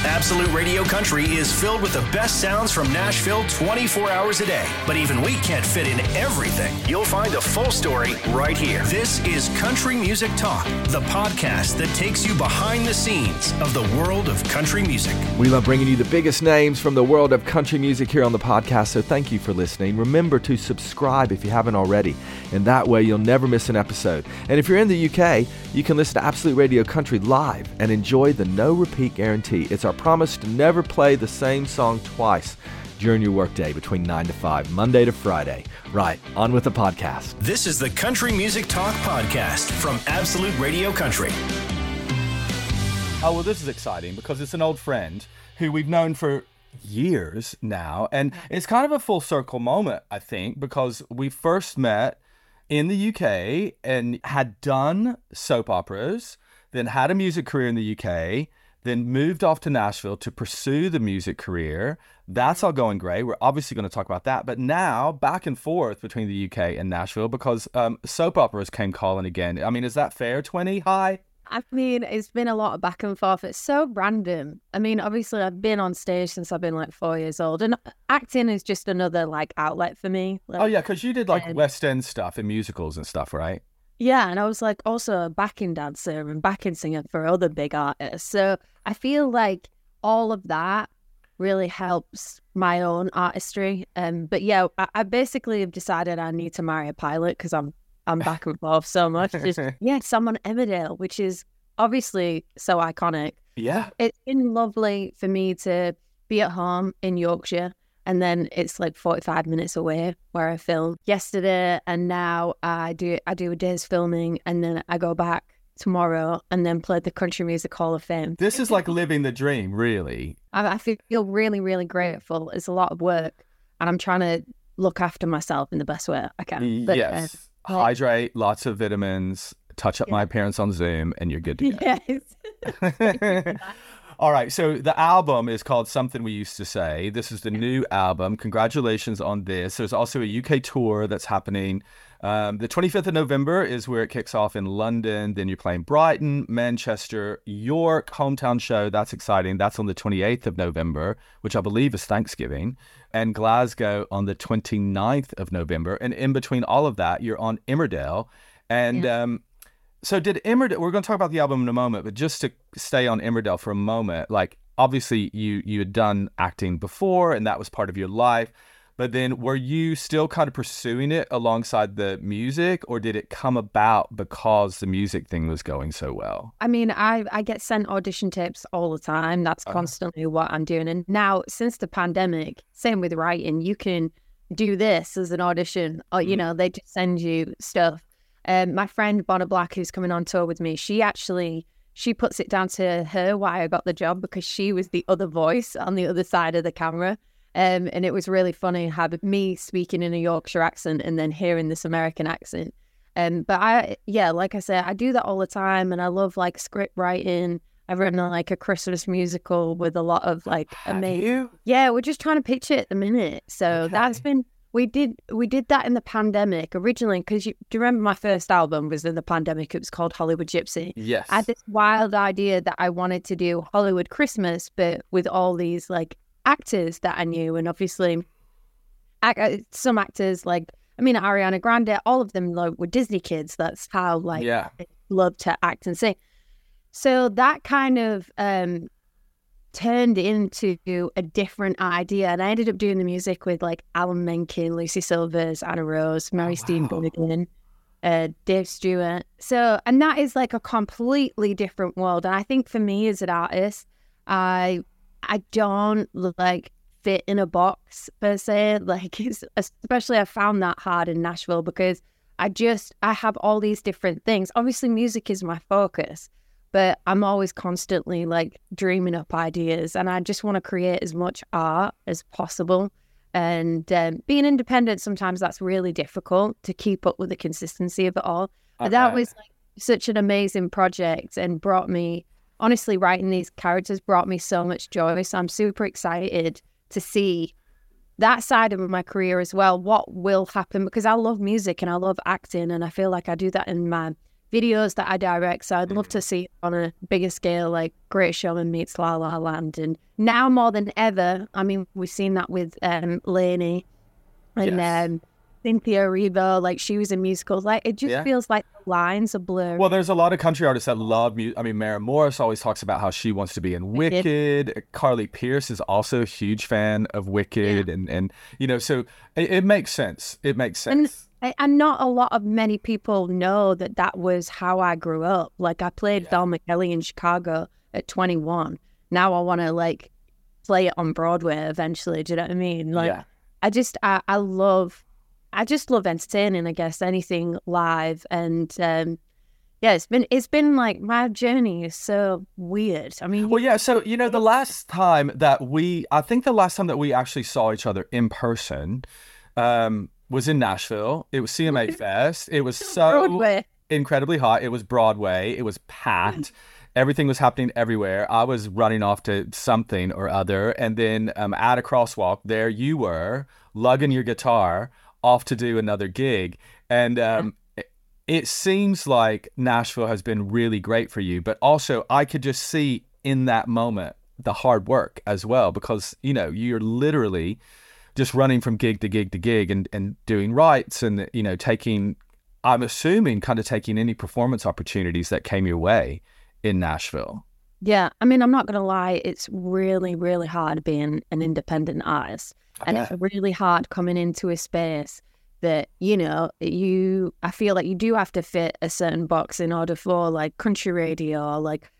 Absolute Radio Country is filled with the best sounds from Nashville 24 hours a day. But even we can't fit in everything. You'll find a full story right here. This is Country Music Talk, the podcast that takes you behind the scenes of the world of country music. We love bringing you the biggest names from the world of country music here on the podcast, so thank you for listening. Remember to subscribe if you haven't already, and that way you'll never miss an episode. And if you're in the UK, you can listen to Absolute Radio Country live and enjoy the no repeat guarantee. It's our promise to never play the same song twice during your workday between 9 to 5, Monday to Friday. Right, on with the podcast. This is the Country Music Talk podcast from Absolute Radio Country. Oh, well, this is exciting because it's an old friend who we've known for years now. And it's kind of a full circle moment, I think, because we first met in the UK and had done soap operas, then had a music career in the UK, then moved off to Nashville to pursue the music career. That's all going great. We're obviously going to talk about that. But now back and forth between the UK and Nashville because soap operas came calling again. I mean, is that fair, 20? Hi. I mean, it's been a lot of back and forth. It's so random. I mean, obviously, I've been on stage since I've been like 4 years old. And acting is just another like outlet for me. Like, oh, yeah, because you did like West End stuff and musicals and stuff, right? Yeah, and I was like also a backing dancer and backing singer for other big artists. So I feel like all of that really helps my own artistry. But yeah, I basically have decided I need to marry a pilot because I'm back and forth so much. Just, yes, I'm on Emmerdale, which is obviously so iconic. Yeah. It's been lovely for me to be at home in Yorkshire. And then it's like 45 minutes away where I film yesterday. And now I do a day's filming and then I go back tomorrow and then play the Country Music Hall of Fame. This is like living the dream, really. I feel really, really grateful. It's a lot of work and I'm trying to look after myself in the best way I can. But, yes. Hydrate, lots of vitamins, touch up my appearance on Zoom, and you're good to go. Yes. All right, so the album is called Something We Used to Say. This is the new album. Congratulations on this. There's also a UK tour that's happening. The 25th of November is where it kicks off in London. Then you're playing Brighton, Manchester, York, hometown show. That's exciting. That's on the 28th of November, which I believe is Thanksgiving. And Glasgow on the 29th of November. And in between all of that, you're on Emmerdale. And so did Emmerdale, we're going to talk about the album in a moment, but just to stay on Emmerdale for a moment, like obviously you had done acting before and that was part of your life, but then were you still kind of pursuing it alongside the music or did it come about because the music thing was going so well? I mean, I get sent audition tapes all the time. That's constantly what I'm doing. And now since the pandemic, same with writing, you can do this as an audition or, you know, they just send you stuff. My friend Bonner Black, who's coming on tour with me, she puts it down to her why I got the job because she was the other voice on the other side of the camera. And it was really funny having me speaking in a Yorkshire accent and then hearing this American accent. But like I said, I do that all the time and I love like script writing. I've written like a Christmas musical with a lot of like amazing. Yeah, we're just trying to pitch it at the minute. So that's been. We did that in the pandemic originally because do you remember my first album was in the pandemic? It was called Hollywood Gypsy. Yes. I had this wild idea that I wanted to do Hollywood Christmas, but with all these like actors that I knew, and obviously some actors like Ariana Grande, all of them were Disney kids. That's how they love to act and sing. So that kind of turned into a different idea, and I ended up doing the music with like Alan Menken, Lucy Silvers, Anna Rose, Mary Steenburgen, Dave Stewart. So, and that is like a completely different world. And I think for me as an artist, I don't like fit in a box per se. Like, especially I found that hard in Nashville because I have all these different things. Obviously, music is my focus. But I'm always constantly like dreaming up ideas and I just want to create as much art as possible. And being independent, sometimes that's really difficult to keep up with the consistency of it all. But that was like such an amazing project and brought me, honestly, writing these characters brought me so much joy. So I'm super excited to see that side of my career as well. What will happen? Because I love music and I love acting and I feel like I do that in my videos that I direct. So I'd love to see it on a bigger scale, like Great Showman meets La La Land. And now more than ever, I mean, we've seen that with Lainey and Cynthia Erivo, like she was in musicals. Like it just feels like the lines are blurred. Well, there's a lot of country artists that love music. I mean, Maren Morris always talks about how she wants to be in Wicked. Carly Pearce is also a huge fan of Wicked, and you know, so it makes sense. It makes sense. And not a lot of many people know that was how I grew up. Like I played Velma Kelly in Chicago at 21. Now I want to like play it on Broadway eventually. Do you know what I mean? Like I just love entertaining, I guess, anything live. And it's been like my journey is so weird. I mean, so you know, the last time that we actually saw each other in person was in Nashville. It was CMA Fest. It was so Broadway. Incredibly hot. It was Broadway. It was packed. Everything was happening everywhere. I was running off to something or other, and then at a crosswalk, there you were lugging your guitar off to do another gig. And it seems like Nashville has been really great for you, but also I could just see in that moment the hard work as well, because, you know, you're literally just running from gig to gig to gig and doing rights and, you know, I'm assuming kind of taking any performance opportunities that came your way in Nashville. Yeah. I mean, I'm not going to lie. It's really, really hard being an independent artist. And it's really hard coming into a space that, you know, I feel like you do have to fit a certain box in order for like country radio. Like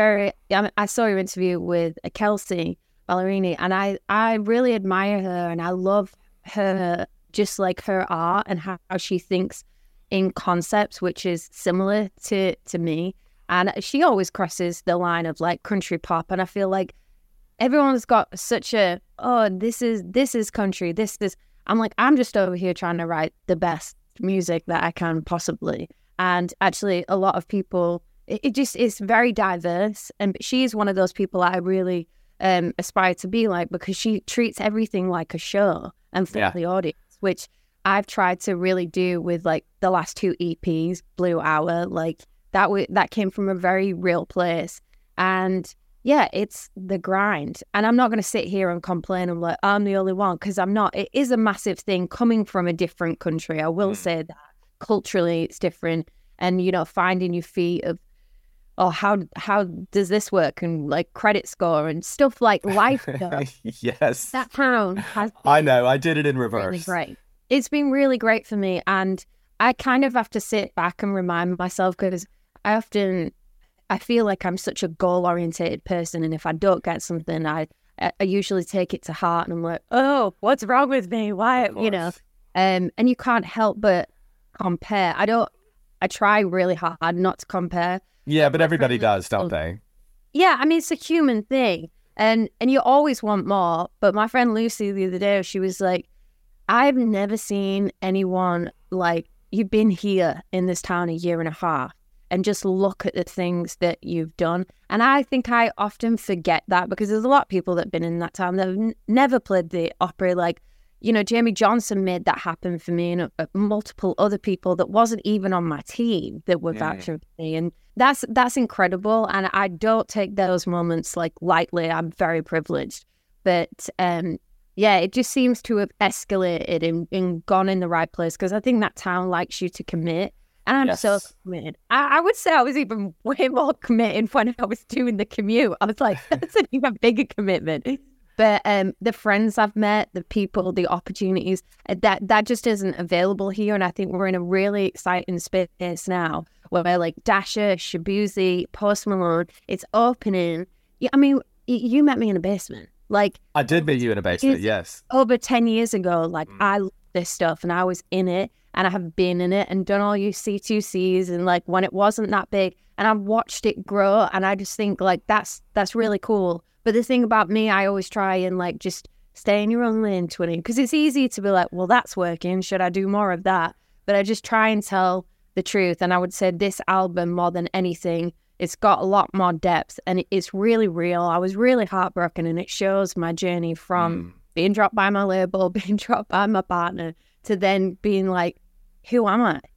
I saw your interview with Kelsey Ballerini, and I really admire her, and I love her, just like her art and how she thinks in concepts, which is similar to me. And she always crosses the line of like country pop. And I feel like everyone's got such this is country. I'm like, I'm just over here trying to write the best music that I can possibly. And actually a lot of people, it just is very diverse. And she's one of those people I really aspire to be like, because she treats everything like a show and for the audience, which I've tried to really do with like the last 2 EPs, Blue Hour, like that came from a very real place. And yeah, it's the grind. And I'm not going to sit here and complain. I'm like, I'm the only one, because I'm not. It is a massive thing coming from a different country. I will say that culturally it's different. And, you know, finding your feet of, how does this work? And like credit score and stuff like life stuff. Yes. That town has been I know. I did it in reverse. really great. It's been really great for me. And I kind of have to sit back and remind myself, because I feel like I'm such a goal-orientated person, and if I don't get something, I usually take it to heart, and I'm like, oh, what's wrong with me? Why, you know? And you can't help but compare. I try really hard not to compare. Yeah, but everybody does, don't they? Yeah, I mean, it's a human thing, and you always want more. But my friend Lucy the other day, she was like, I've never seen anyone like, you've been here in this town a year and a half, and just look at the things that you've done. And I think I often forget that, because there's a lot of people that have been in that town that have never played the opera. Like, you know, Jamie Johnson made that happen for me, and multiple other people that wasn't even on my team that were vouching for me. And that's incredible. And I don't take those moments like lightly. I'm very privileged. But it just seems to have escalated and gone in the right place, because I think that town likes you to commit. And I'm so committed. I would say I was even way more committed when I was doing the commute. I was like, that's an even bigger commitment. But the friends I've met, the people, the opportunities, that just isn't available here. And I think we're in a really exciting space now where like Dasha, Shabuzi, Post Malone, it's opening. I mean, you met me in a basement. Like, I did meet you in a basement, yes. Over 10 years ago, like I love this stuff, and I was in it. And I have been in it and done all your C2Cs, and like when it wasn't that big, and I've watched it grow, and I just think like that's really cool. But the thing about me, I always try and like just stay in your own lane, Twinny, because it's easy to be like, well, that's working. Should I do more of that? But I just try and tell the truth. And I would say this album, more than anything, it's got a lot more depth, and it's really real. I was really heartbroken, and it shows my journey from being dropped by my label, being dropped by my partner, to then being like, who am I?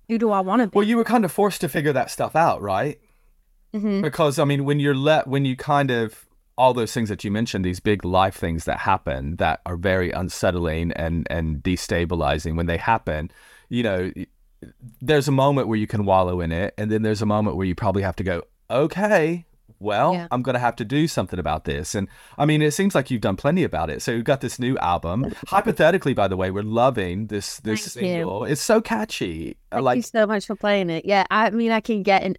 who do I want to be? Well, you were kind of forced to figure that stuff out, right? Mm-hmm. Because, I mean, when you kind of, all those things that you mentioned, these big life things that happen that are very unsettling and destabilizing, when they happen, you know, there's a moment where you can wallow in it. And then there's a moment where you probably have to go, okay, well, I'm going to have to do something about this. And I mean, it seems like you've done plenty about it. So you've got this new album. Hypothetically, by the way, we're loving this single. It's so catchy. Thank you so much for playing it. Yeah, I mean, I keep getting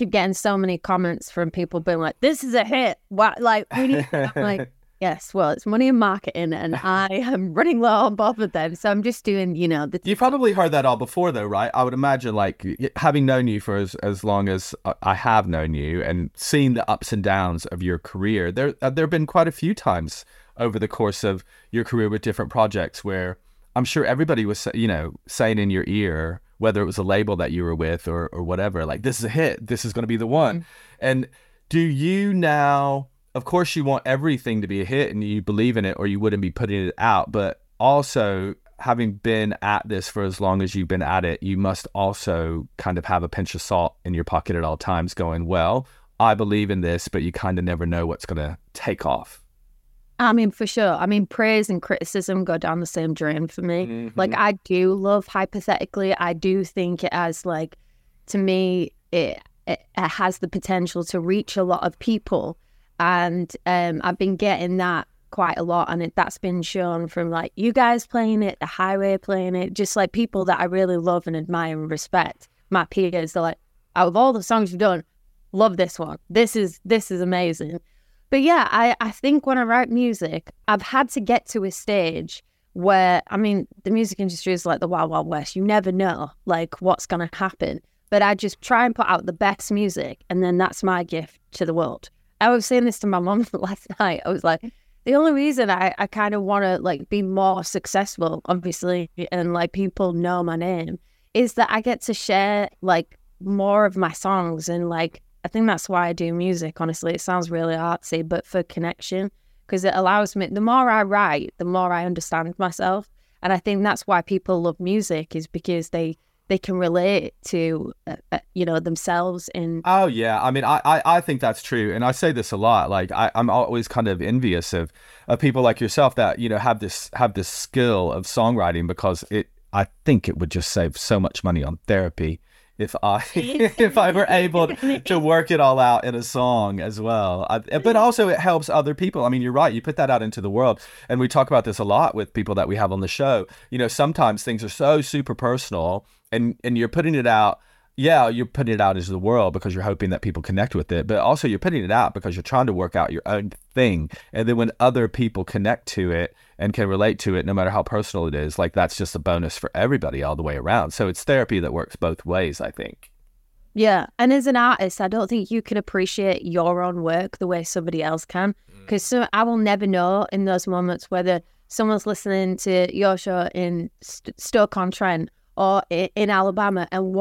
so many comments from people being like, "This is a hit." What, like, I'm like, yes. Well, it's money in marketing, and I am running low on both of them. So I'm just doing, you know, You've probably heard that all before, though, right? I would imagine, like, having known you for as long as I have known you, and seeing the ups and downs of your career, there have been quite a few times over the course of your career with different projects where I'm sure everybody was, you know, saying in your ear, whether it was a label that you were with or whatever, like, this is a hit, this is going to be the one. Mm-hmm. And do you now, of course you want everything to be a hit and you believe in it or you wouldn't be putting it out, but also having been at this for as long as you've been at it, you must also kind of have a pinch of salt in your pocket at all times going, well, I believe in this, but you kind of never know what's going to take off. I mean, for sure. I mean, praise and criticism go down the same drain for me. Mm-hmm. Like, I do love Hypothetically. I do think it has, like, to me, it has the potential to reach a lot of people. And I've been getting that quite a lot. And that's been shown from, like, you guys playing it, The Highway playing it, just, like, people that I really love and admire and respect. My peers, they're like, out of all the songs you've done, love this one. This is amazing. But yeah, I think when I write music, I've had to get to a stage where, I mean, the music industry is like the Wild Wild West. You never know, like, what's going to happen. But I just try and put out the best music, and then that's my gift to the world. I was saying this to my mom last night. I was like, the only reason I kind of want to, like, be more successful, obviously, and, like, people know my name, is that I get to share, like, more of my songs. And, like, I think that's why I do music, honestly. It sounds really artsy, but for connection, because it allows me, the more I write, the more I understand myself. And I think that's why people love music, is because they can relate to, you know, themselves in. Oh, yeah. I mean, I think that's true. And I say this a lot. Like, I'm always kind of envious of people like yourself that, you know, have this skill of songwriting, because I think it would just save so much money on therapy if I were able to work it all out in a song as well. But also it helps other people. I mean, you're right. You put that out into the world. And we talk about this a lot with people that we have on the show. You know, sometimes things are so super personal and you're putting it out. Yeah, you're putting it out into the world because you're hoping that people connect with it. But also you're putting it out because you're trying to work out your own thing. And then when other people connect to it and can relate to it, no matter how personal it is, like, that's just a bonus for everybody all the way around. So it's therapy that works both ways, I think. Yeah. And as an artist, I don't think you can appreciate your own work the way somebody else can. Because I will never know in those moments whether someone's listening to your show in Stoke-on-Trent or in Alabama and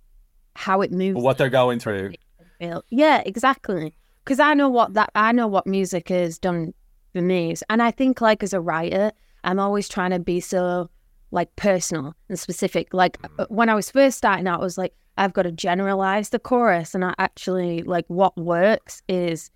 how it moves, what they're going through. Yeah, exactly. Because I know what music has done for me. And I think, like, as a writer, I'm always trying to be so, like, personal and specific. Like, when I was first starting out, I was like, I've got to generalize the chorus. And I actually, like, what works is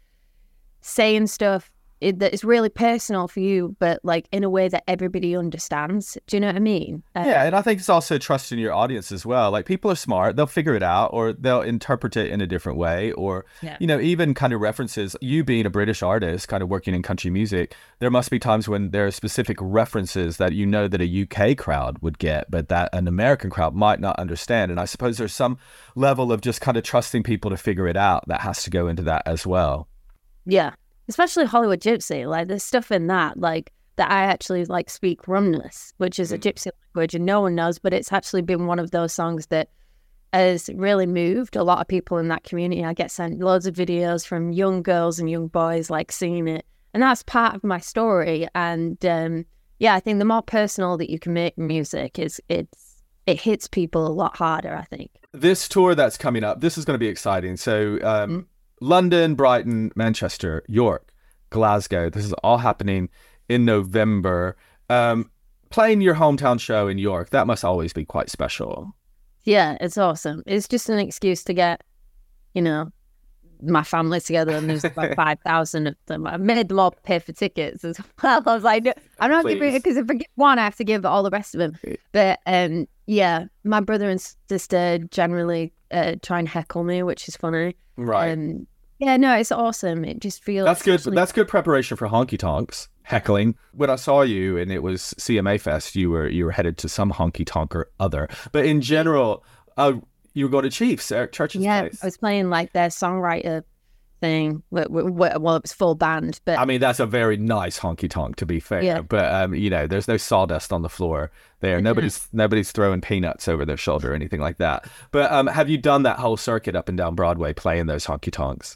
saying stuff that is really personal for you, but, like, in a way that everybody understands. Do you know what I mean? Yeah, and I think it's also trusting your audience as well. Like, people are smart. They'll figure it out, or they'll interpret it in a different way. Or, you know, even kind of references, you being a British artist, kind of working in country music, there must be times when there are specific references that you know that a UK crowd would get, but that an American crowd might not understand. And I suppose there's some level of just kind of trusting people to figure it out that has to go into that as well. Yeah. Especially Hollywood Gypsy, like, there's stuff in that, like, that I actually, like, speak Rumnus, which is a Gypsy language and no one knows, but it's actually been one of those songs that has really moved a lot of people in that community. I get sent loads of videos from young girls and young boys, like, singing it, and that's part of my story. And yeah, I think the more personal that you can make music, it hits people a lot harder, I think. This tour that's coming up, this is going to be exciting. So London, Brighton, Manchester, York, Glasgow. This is all happening in November. Playing your hometown show in York, that must always be quite special. Yeah, it's awesome. It's just an excuse to get, you know, my family together, and there's about 5,000 of them. I made them all pay for tickets as well. I was like, no, I'm not giving it, because if I give one, I have to give all the rest of them. But yeah, my brother and sister generally try and heckle me, which is funny. Right. Yeah, no, it's awesome. It just feels... That's good. That's good preparation for honky tonks. Heckling. When I saw you and it was CMA Fest, you were headed to some honky tonk or other. But in general, you were going to Chiefs, Eric Church's place. I was playing like their songwriter thing. Well, it was full band, but I mean, that's a very nice honky tonk, to be fair. Yeah. But you know, there's no sawdust on the floor there. Nobody's throwing peanuts over their shoulder or anything like that. But have you done that whole circuit up and down Broadway playing those honky tonks?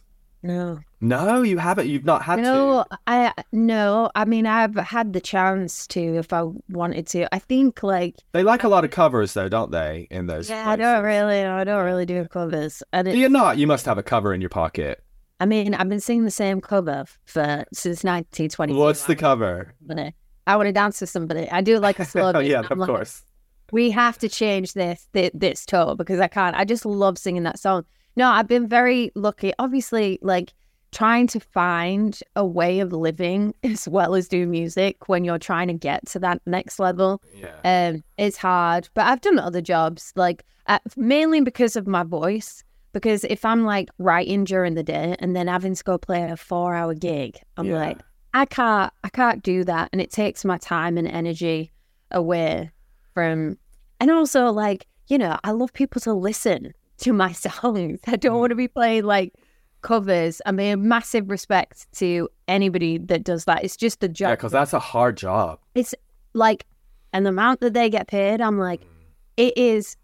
No, you haven't. You've not had to. No. I mean, I've had the chance to if I wanted to. I think like they like a lot of covers, though, don't they? In those. Yeah, places? I don't really do covers. And do you not? You must have a cover in your pocket. I mean, I've been singing the same cover since 1920. What's the cover? I want to dance with somebody. I do like a slow. Oh yeah, of course. We have to change this tour because I can't. I just love singing that song. No, I've been very lucky. Obviously, like trying to find a way of living as well as do music when you're trying to get to that next level. Yeah. It's hard. But I've done other jobs, like mainly because of my voice. Because if I'm like writing during the day and then having to go play a 4-hour gig, I'm like, I can't do that, and it takes my time and energy away from. And also, like, you know, I love people to listen to my songs. I don't want to be playing like covers. I mean, massive respect to anybody that does that. It's just a job. Yeah, because that's a hard job. It's like, and the amount that they get paid, I'm like, it is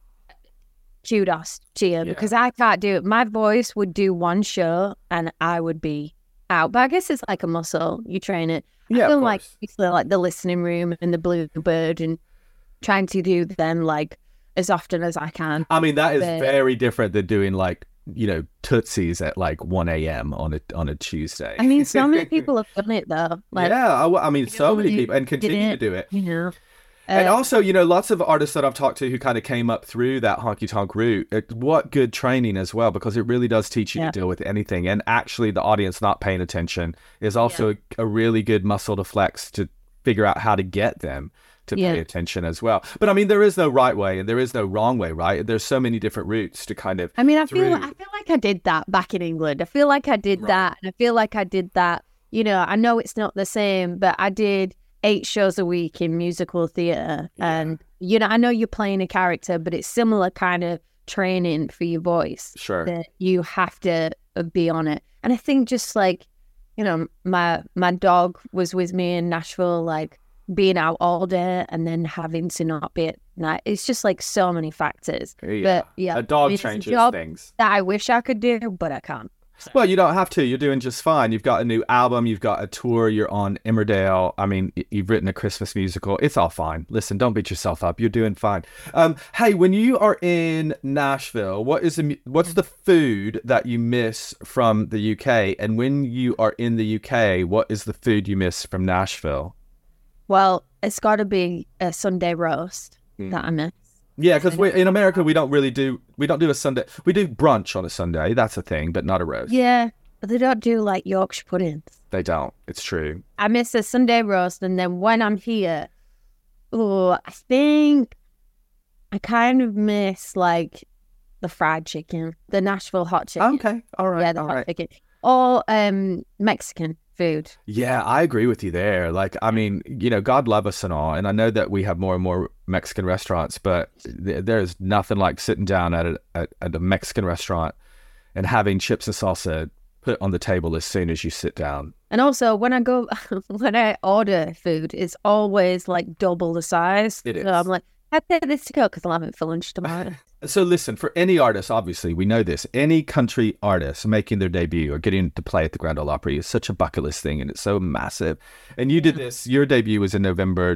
kudos to you because I can't do it. My voice would do one show and I would be out. But I guess it's like a muscle. You train it. Yeah, I feel like the listening room and the Bluebird and trying to do them like as often as I can. I mean, that is very different than doing like, you know, Tootsies at like 1 a.m. on a Tuesday. I mean, so many people have done it though. Like, I mean, so many people and continue to do it. Yeah. And also, you know, lots of artists that I've talked to who kind of came up through that honky-tonk route, what good training as well, because it really does teach you to deal with anything. And actually, the audience not paying attention is also a really good muscle to flex to figure out how to get them to pay attention as well. But I mean, there is no right way and there is no wrong way, right? There's so many different routes to kind of. I mean, I feel like I did that back in England. I feel like I did that. And I feel like I did that. You know, I know it's not the same, but I did 8 shows a week in musical theatre. And, you know, I know you're playing a character, but it's similar kind of training for your voice. Sure. That you have to be on it. And I think just like, you know, my dog was with me in Nashville, like being out all day and then having to not be at night. It's just like so many factors. Yeah. But yeah, a dog changes things. That I wish I could do, but I can't. So. Well, you don't have to. You're doing just fine. You've got a new album. You've got a tour. You're on Emmerdale. I mean, you've written a Christmas musical. It's all fine. Listen, don't beat yourself up. You're doing fine. Hey, when you are in Nashville, what's the food that you miss from the UK? And when you are in the UK, what is the food you miss from Nashville? Well, it's got to be a Sunday roast that I miss. Yeah, because in America we don't do a Sunday. We do brunch on a Sunday. That's a thing, but not a roast. Yeah, but they don't do like Yorkshire puddings. They don't. It's true. I miss a Sunday roast, and then when I'm here, I think I kind of miss like the fried chicken, the Nashville hot chicken. Okay, all right. Yeah, the hot chicken. Or Mexican food. Yeah, I agree with you there. Like, I mean, you know, God love us and all, and I know that we have more and more Mexican restaurants, but there's nothing like sitting down at a Mexican restaurant and having chips and salsa put on the table as soon as you sit down. And also, when I order food, it's always like double the size. It is. So I'm like, I take this to go because I'll have it for lunch tomorrow. So listen, for any artist, obviously, we know this, any country artist making their debut or getting to play at the Grand Ole Opry is such a bucket list thing, and it's so massive. And you did this, your debut was in November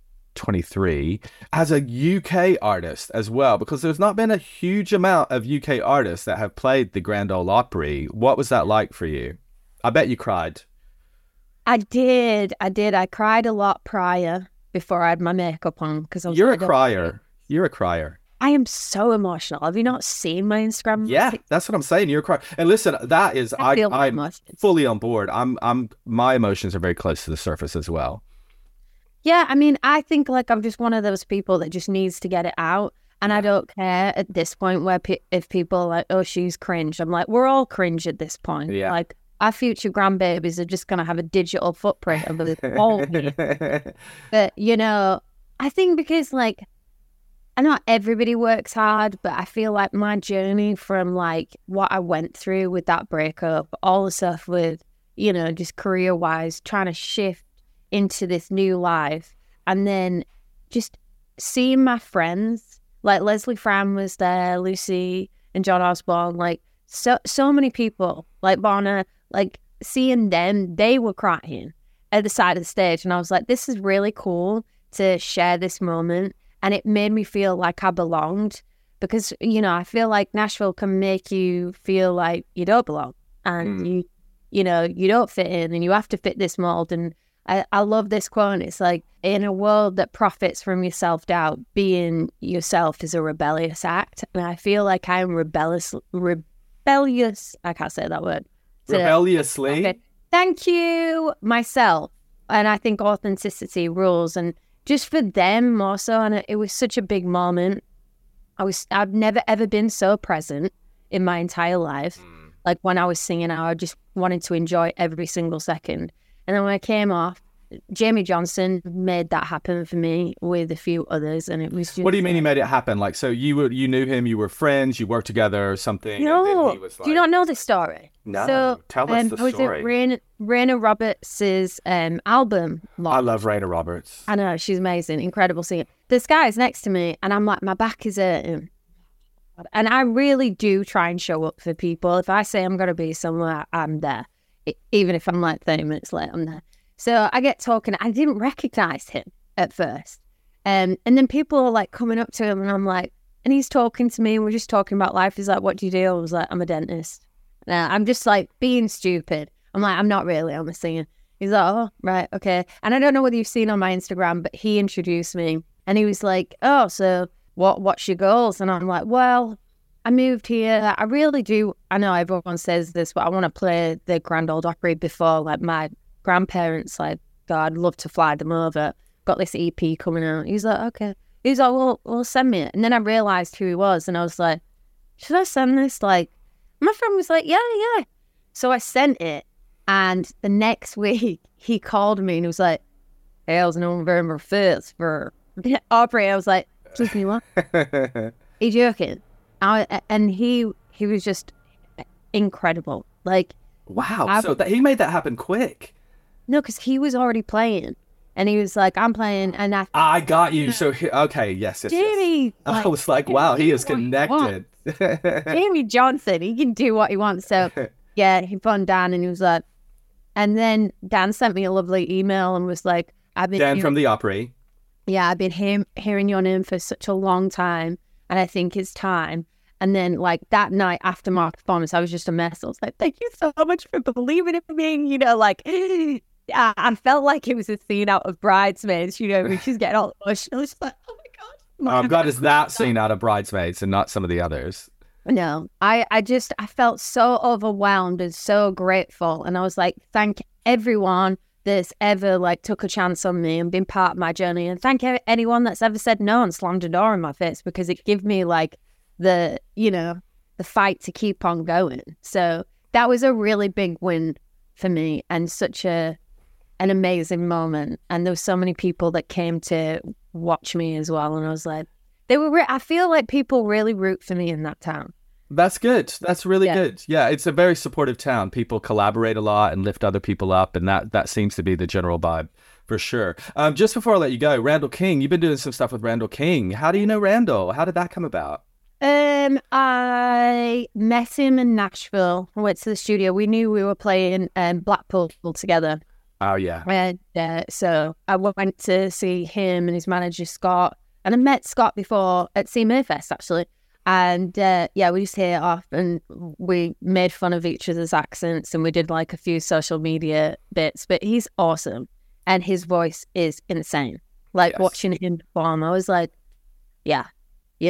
2023 as a UK artist as well, because there's not been a huge amount of UK artists that have played the Grand Ole Opry. What was that like for you? I bet you cried. I did. I cried a lot prior before I had my makeup on. You're a crier. You're a crier. I am so emotional. Have you not seen my Instagram? Yeah, that's what I'm saying. You're crying. And listen, that is, I'm fully on board. My emotions are very close to the surface as well. Yeah, I mean, I think like I'm just one of those people that just needs to get it out. And I don't care at this point where if people are like, oh, she's cringe. I'm like, we're all cringe at this point. Yeah. Like, our future grandbabies are just going to have a digital footprint of this whole thing. But, you know, I think because, like, I know everybody works hard, but I feel like my journey from, like, what I went through with that breakup, all the stuff with, you know, just career-wise, trying to shift into this new life, and then just seeing my friends, like Leslie Fran was there, Lucy and John Osborne, like so many people, like Bonner, like seeing them, they were crying at the side of the stage. And I was like, this is really cool to share this moment. And it made me feel like I belonged because, you know, I feel like Nashville can make you feel like you don't belong and you know, you don't fit in and you have to fit this mold. And I love this quote. It's like, in a world that profits from your self-doubt, being yourself is a rebellious act. And I feel like I'm rebellious. I can't say that word. Rebelliously. Okay. Thank you, myself. And I think authenticity rules. And just for them more so. And it was such a big moment. I've never ever been so present in my entire life. Like when I was singing, I just wanted to enjoy every single second. And then when I came off, Jamie Johnson made that happen for me with a few others, and it was just... What do you mean he made it happen? Like, so you knew him, you were friends, you worked together or something? No, he was like... do you not know this story? No, so, tell us the story. Was it Raina Roberts' album? I love Raina Roberts. I know, she's amazing, incredible singer. This guy's next to me, and I'm like, my back is hurting. And I really do try and show up for people. If I say I'm going to be somewhere, I'm there. Even if I'm like 30 minutes late, I'm there. So I get talking. I didn't recognize him at first. And then people are like coming up to him and I'm like, and he's talking to me and we're just talking about life. He's like, what do you do? I was like, I'm a dentist. I'm just like being stupid. I'm like, I'm not really, I'm a singer. He's like, oh, right, okay. And I don't know whether you've seen on my Instagram, but he introduced me and he was like, oh, so what's your goals? And I'm like, well, I moved here. I really do. I know everyone says this, but I want to play the Grand Ole Opry before like my grandparents. Like, God, I'd love to fly them over. Got this EP coming out. He's like, okay. He's like, well, send me it. And then I realized who he was, and I was like, should I send this? Like, my friend was like, yeah. So I sent it, and the next week he called me and he was like, hey, I was in November 5th for Opry. I was like, excuse me, what? Are you joking? And he was just incredible. Like, wow. So he made that happen quick. No, because he was already playing, and he was like, "I'm playing," and I got you. So okay, yes. Jamie, I was like, wow, he is connected. Jamie Johnson, he can do what he wants. So yeah, he phoned Dan, and he was like, and then Dan sent me a lovely email and was like, "I've been Dan from the Opry. Yeah, I've been hearing your name for such a long time, and I think it's time." And then, like, that night after my performance, I was just a mess. I was like, thank you so much for believing in me. You know, like, I felt like it was a scene out of Bridesmaids, you know, when she's getting all emotional. She's like, oh, my God. I'm glad it's that scene out of Bridesmaids and not some of the others. No, I felt so overwhelmed and so grateful. And I was like, thank everyone that's ever, like, took a chance on me and been part of my journey. And thank anyone that's ever said no and slammed a door in my face, because it gave me, like, the fight to keep on going. So that was a really big win for me and such an amazing moment. And there were so many people that came to watch me as well. And I was like, I feel like people really root for me in that town. That's good. That's really good. Yeah, it's a very supportive town. People collaborate a lot and lift other people up. And that seems to be the general vibe for sure. Just before I let you go, Randall King, you've been doing some stuff with Randall King. How do you know Randall? How did that come about? I met him in Nashville. I went to the studio. We knew we were playing Blackpool together. Oh, yeah. And so I went to see him and his manager, Scott. And I met Scott before at CMA Fest, actually. And we just hit it off and we made fun of each other's accents and we did like a few social media bits. But he's awesome. And his voice is insane. Like watching him perform, I was like, yeah, you know.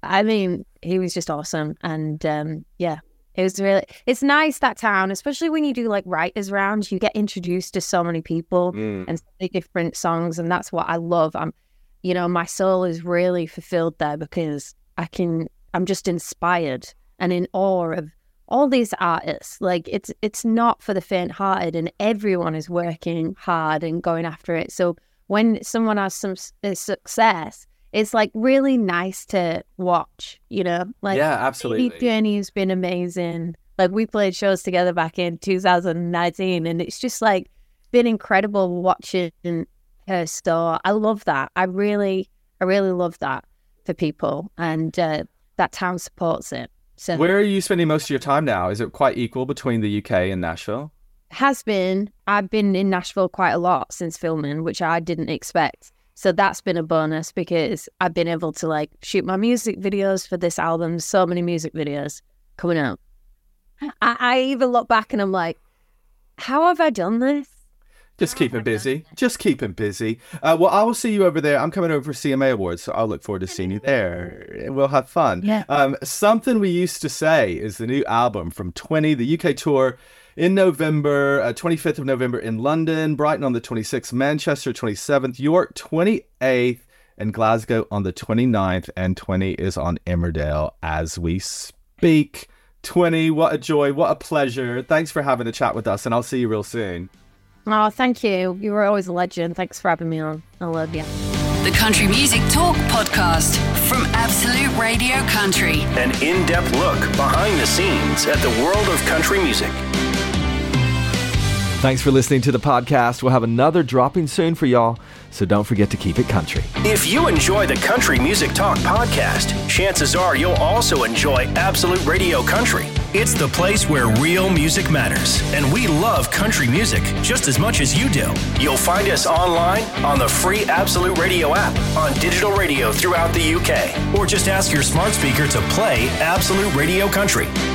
I mean, he was just awesome. And it's nice, that town, especially when you do like writers rounds, you get introduced to so many people and so many different songs. And that's what I love. My soul is really fulfilled there because I'm just inspired and in awe of all these artists. Like it's not for the faint-hearted, and everyone is working hard and going after it. So when someone has some success, it's like really nice to watch, like yeah, absolutely. Baby Journey has been amazing. Like we played shows together back in 2019, and it's just like been incredible watching her store. I love that. I really love that for people, and that town supports it. So where are you spending most of your time now? Is it quite equal between the UK and Nashville? Has been. I've been in Nashville quite a lot since filming, which I didn't expect. So that's been a bonus because I've been able to like shoot my music videos for this album. So many music videos coming out. I even look back and I'm like, how have I done this? Just keep him busy. Just keep him busy. Well, I will see you over there. I'm coming over for CMA Awards, so I'll look forward to seeing you there. We'll have fun. Yeah. Something We Used to Say is the new album from 20, the UK tour in November, 25th of November in London, Brighton on the 26th, Manchester 27th, York 28th, and Glasgow on the 29th, and 20 is on Emmerdale as we speak. 20, what a joy, what a pleasure. Thanks for having a chat with us, and I'll see you real soon. Oh, thank you. You were always a legend. Thanks for having me on. I love you. The Country Music Talk podcast from Absolute Radio Country. An in-depth look behind the scenes at the world of country music. Thanks for listening to the podcast. We'll have another dropping soon for y'all, so don't forget to keep it country. If you enjoy the Country Music Talk podcast, chances are you'll also enjoy Absolute Radio Country. It's the place where real music matters, and we love country music just as much as you do. You'll find us online on the free Absolute Radio app, on digital radio throughout the UK, or just ask your smart speaker to play Absolute Radio Country.